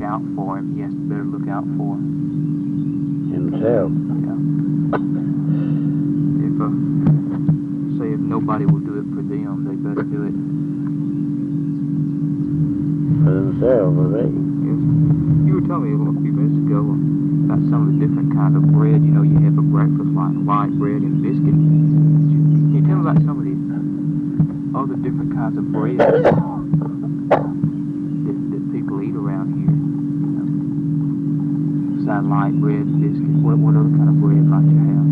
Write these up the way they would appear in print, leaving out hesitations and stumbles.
out for him, he has to better look out for himself. Yeah. If say if nobody will do it for them, they better do it For themselves, are they? Yes. You were telling me a few minutes ago about some of the different kinds of bread, you have for breakfast, like white bread and biscuit. Can you tell me about some of the other different kinds of bread that people eat around here? Besides light bread and biscuit, what other kind of bread might you have?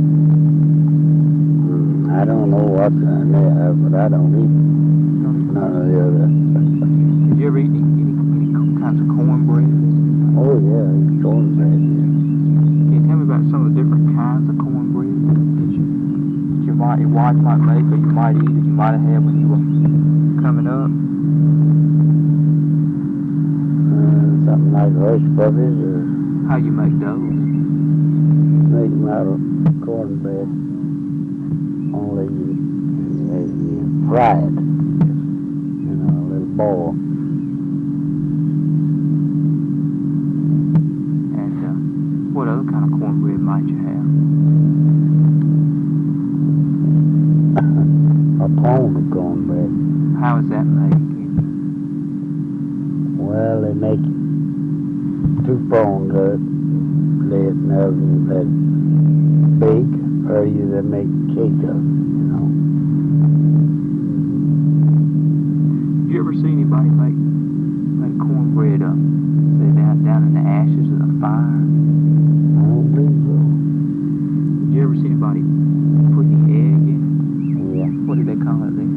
I don't know what's in there, but I don't eat none of the other. Did you ever eat any kinds of cornbread? Oh yeah, I eat cornbread. Yeah. Can you tell me about some of the different kinds of cornbread that your wife might make, or you might eat, or you might have had when you were coming up? Something like hush puppies, or how you make those? Make them out of cornbread. Only you fry it in a little bowl. And what other kind of cornbread might you have? A pound of cornbread. How is that made? Well, they make 2 pounds of it, lay it in the oven, let it bake, or they make cake of it, Did you ever see anybody make cornbread say down in the ashes of the fire? I don't believe so. Did you ever see anybody put the egg in it? Yeah. What did they call it then?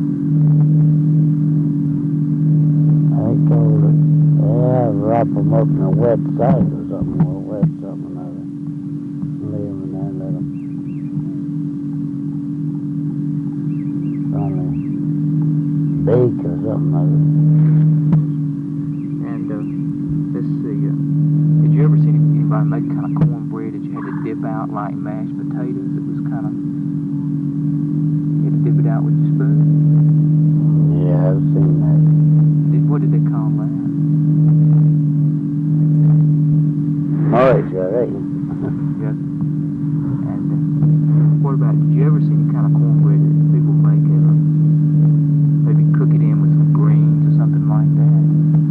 They call it, wrap them up in a wet sack or something, or wet something or other. Lay them in there and let them bake or something or other. And let's see, did you ever see anybody make kind of cornbread that you had to dip out like mashed potatoes? It was kind of, you had to dip it out with your spoon? Yeah, I've seen that. What did they call that? Noise, I reckon. Yes. And what about, did you ever see any kind of cornbread that people make maybe cook it in with some greens or something like that?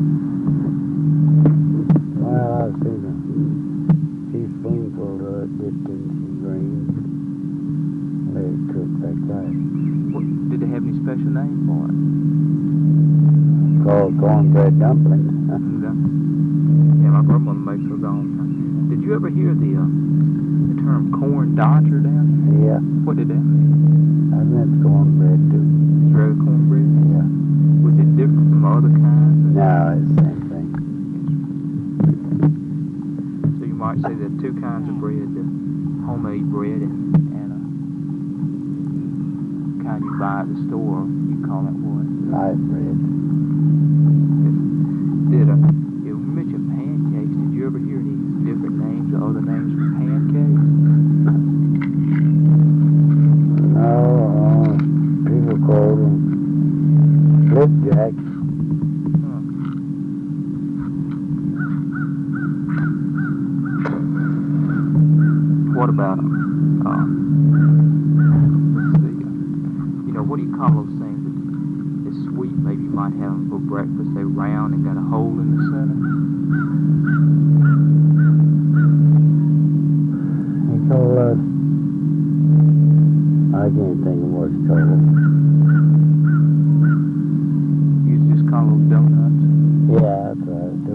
Well, I've seen a teaspoonful of it dipped in some greens. Let it cook like that. Did they have any special name for it? Called cornbread dumplings. Yeah, my grandmother makes those all the time. Did you ever hear the term corn dodger down here? Yeah. What did that mean? I meant cornbread too. It's regular cornbread? Yeah. Was it different from other kinds? No, it's the same thing. So you might say there are 2 kinds of bread, the homemade bread and kind you buy at the store. You call that what? Light bread. You mentioned pancakes. Did you ever hear any different names or other names for pancakes? No, people call them flipjacks. What about let's see, what do you call those things that's sweet? Maybe you might have them for breakfast. They're round and got a hole in the center. They call I can't think of what it's called. You just call those donuts? Yeah, that's right.